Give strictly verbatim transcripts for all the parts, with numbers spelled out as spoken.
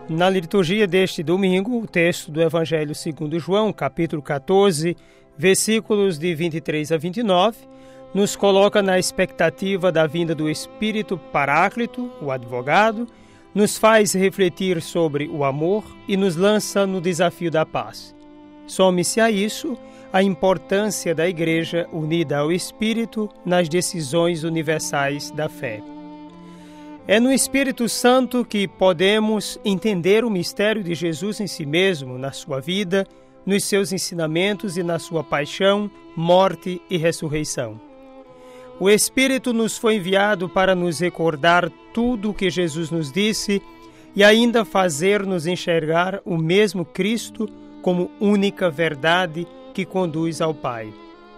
Na liturgia deste domingo, o texto do Evangelho segundo João, capítulo catorze, versículos de vinte e três a vinte e nove, nos coloca na expectativa da vinda do Espírito Paráclito, o advogado, nos faz refletir sobre o amor e nos lança no desafio da paz. Some-se a isso a importância da Igreja unida ao Espírito nas decisões universais da fé. É no Espírito Santo que podemos entender o mistério de Jesus em si mesmo, na sua vida, nos seus ensinamentos e na sua paixão, morte e ressurreição. O Espírito nos foi enviado para nos recordar tudo o que Jesus nos disse e ainda fazer-nos enxergar o mesmo Cristo como única verdade que conduz ao Pai.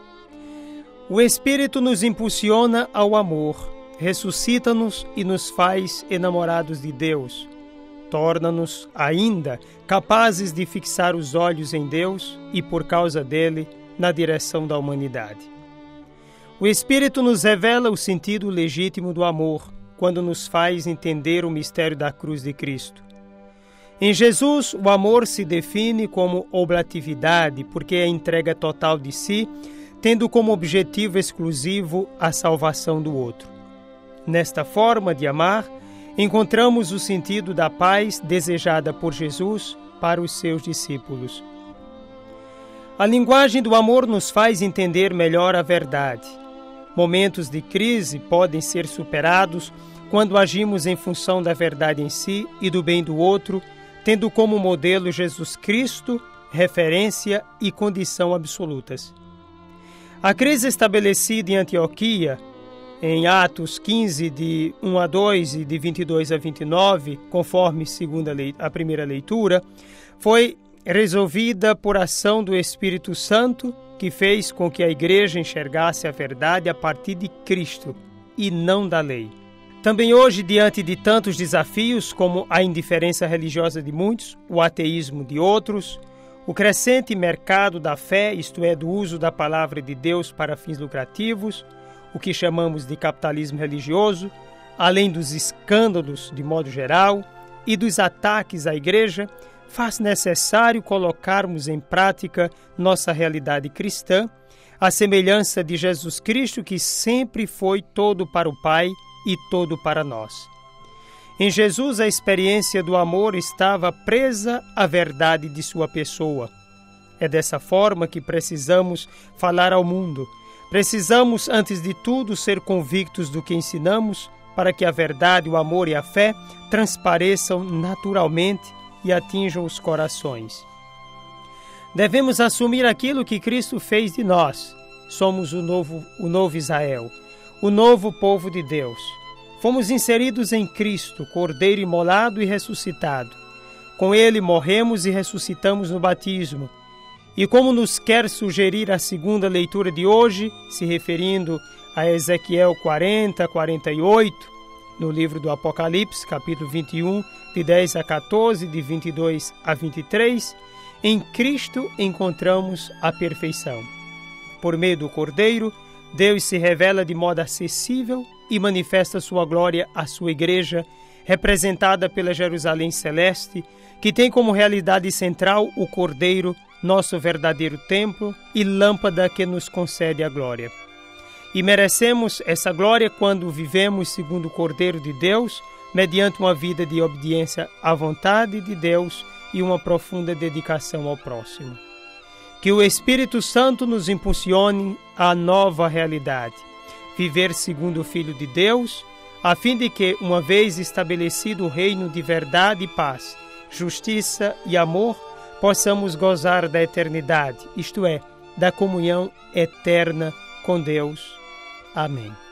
O Espírito nos impulsiona ao amor, ressuscita-nos e nos faz enamorados de Deus. Torna-nos ainda capazes de fixar os olhos em Deus e, por causa dele, na direção da humanidade. O Espírito nos revela o sentido legítimo do amor, quando nos faz entender o mistério da cruz de Cristo. Em Jesus, o amor se define como oblatividade, porque é a entrega total de si, tendo como objetivo exclusivo a salvação do outro. Nesta forma de amar, encontramos o sentido da paz desejada por Jesus para os seus discípulos. A linguagem do amor nos faz entender melhor a verdade. Momentos de crise podem ser superados quando agimos em função da verdade em si e do bem do outro, tendo como modelo Jesus Cristo, referência e condição absolutas. A crise estabelecida em Antioquia, em Atos quinze, de um a dois e de vinte e dois a vinte e nove, conforme segunda a primeira leitura, foi resolvida por ação do Espírito Santo, que fez com que a igreja enxergasse a verdade a partir de Cristo e não da lei. Também hoje, diante de tantos desafios como a indiferença religiosa de muitos, o ateísmo de outros, o crescente mercado da fé, isto é, do uso da palavra de Deus para fins lucrativos, o que chamamos de capitalismo religioso, além dos escândalos de modo geral e dos ataques à igreja, faz necessário colocarmos em prática nossa realidade cristã, à semelhança de Jesus Cristo, que sempre foi todo para o Pai e todo para nós. Em Jesus, a experiência do amor estava presa à verdade de sua pessoa. É dessa forma que precisamos falar ao mundo. Precisamos, antes de tudo, ser convictos do que ensinamos, para que a verdade, o amor e a fé transpareçam naturalmente e atinjam os corações. Devemos assumir aquilo que Cristo fez de nós. Somos o novo, o novo Israel, o novo povo de Deus. Fomos inseridos em Cristo, Cordeiro imolado e ressuscitado. Com ele morremos e ressuscitamos no batismo. E como nos quer sugerir a segunda leitura de hoje, se referindo a Ezequiel quarenta, quarenta e oito, no livro do Apocalipse, capítulo vinte e um, de dez a quatorze, de vinte e dois a vinte e três, em Cristo encontramos a perfeição. Por meio do Cordeiro, Deus se revela de modo acessível e manifesta sua glória à sua igreja, representada pela Jerusalém Celeste, que tem como realidade central o Cordeiro, nosso verdadeiro templo e lâmpada que nos concede a glória. E merecemos essa glória quando vivemos segundo o Cordeiro de Deus, mediante uma vida de obediência à vontade de Deus e uma profunda dedicação ao próximo. Que o Espírito Santo nos impulsione à nova realidade, viver segundo o Filho de Deus, a fim de que, uma vez estabelecido o reino de verdade e paz, justiça e amor, possamos gozar da eternidade, isto é, da comunhão eterna com Deus. Amém.